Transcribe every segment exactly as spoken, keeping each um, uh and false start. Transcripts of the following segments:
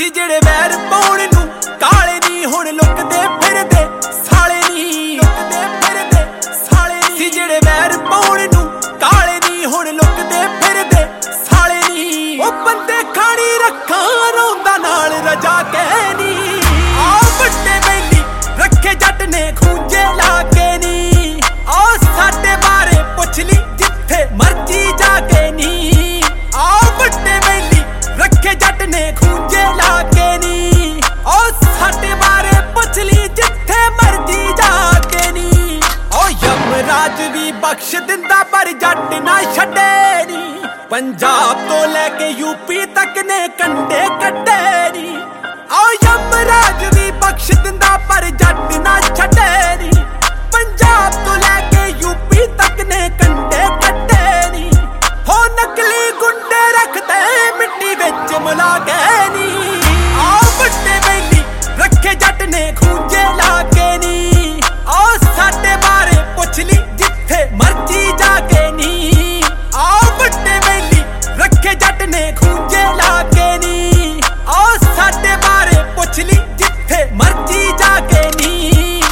ਸੀ ਜਿਹੜੇ ਵੈਰ ਪਾਉਣ ਨੂੰ ਕਾਲੇ ਨੀ ਹੁਣ ਲੁਕਦੇ ਫਿਰਦੇ ਸਾਲੇ ਨੀ ਲੁਕਦੇ ਫਿਰਦੇ ਸਾਲੇ ਨੀ ਸੀ ਜਿਹੜੇ ਵੈਰ ਪਾਉਣ ਨੂੰ ਕਾਲੇ ਨੀ ਹੁਣ ਲੁਕਦੇ ਫਿਰਦੇ ਸਾਲੇ ਨੀ ਉਹ ਬੰਦੇ ਖਾਣੀ ਰੱਖਾਂ ਰੋਂਦਾ ਨਾਲ ਰਜਾ ਕੇ ਨੀ ਆ ਵੱਡੇ ਬੈਲੀ ਰੱਖੇ ਜੱਟ ਨੇ ਖੂੰਜੇ ਲਾ ਕੇ ਨੀ ਆ ਸਾਡੇ ਬਾਰੇ ਪੁੱਛ ਲਈ ਜਿੱਥੇ ਮਰਜੀ ਜਾ ਕੇ ਨੀ ਆ ਵੱਡੇ ਬੈਲੀ ਰੱਖੇ ਜੱਟ ਨੇ ਖੂੰਜੇ ਲਾ ਕੇ ਨੀ ਆ ਸਾਡੇ ਬਾਰੇ ਪੁੱਛ ਲਈ ਜਿੱਥੇ ਮਰਜੀ ਜਾ ਕੇ ਨੀ ਓ ਯਮਰਾਜ ਵੀ ਬਖਸ਼ ਦਿੰਦਾ ਪਰ ਜੱਟ ਨਾ ਛੱਡੇ ਨੀ ਪੰਜਾਬ ਤੋਂ ਲੈ ਕੇ ਯੂਪੀ ਤੱਕ ਨੇ ਕੰਡੇ ਕੱਢੇ ਨੀ ਓ ਯਮਰਾਜ ਵੀ ਬਖਸ਼ ਦਿੰਦਾ ਪਰ ਜੱਟ ਨਾ ਛੱਡੇ ਨੀ ਪੰਜਾਬ ਤੋਂ ਲੈ ਕੇ ਯੂਪੀ ਤੱਕ ਨੇ ਕੰਡੇ ਕੱਢੇ ਨੀ ਹੋ ਨਕਲੀ ਗੁੰਡੇ ਰੱਖਦੇ ਮਿੱਟੀ ਵਿੱਚ ਮਿਲਾ ਕੇ ਨੀ ਆ ਵੱਡੇ ਬੈਲੀ ਰੱਖੇ ਜੱਟ ਨੇ ਖੂੰਜੇ ਲਾ ਕੇ ਨੀ ਆ ਸਾਡੇ ਬਾਰੇ ਪੁੱਛ ਲਈ ਜਿੱਥੇ ਮਰਜੀ ਜਾ ਕੇ ਨੀ ਆ ਵੱਡੇ ਬੈਲੀ ਰੱਖੇ ਜੱਟ ਨੇ ਖੂੰਜੇ ਲਾ ਕੇ ਨੀ ਆ ਸਾਡੇ ਬਾਰੇ ਪੁੱਛ ਲਈ ਜਿੱਥੇ ਮਰਜੀ ਜਾ ਕੇ ਨੀ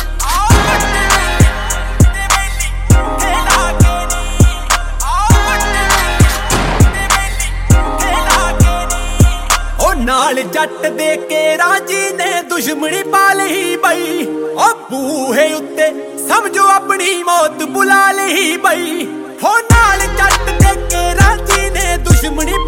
ਨਾਲ ਜੱਟ ਦੇ ਕੇ ਰਾਜੀ ਨੇ ਦੁਸ਼ਮਣੀ ਪਾ ਲਈ ਬਈ ਓ ਬੂਹੇ ਉੱਤੇ ਸਮਝੋ ਆਪਣੀ ਮੌਤ ਬੁਲਾ ਲਈ ਬਈ ਹੋ ਨਾਲ ਜੱਟ ਦੇ ਕੇ ਰਾਜੀ ਨੇ ਦੁਸ਼ਮਣੀ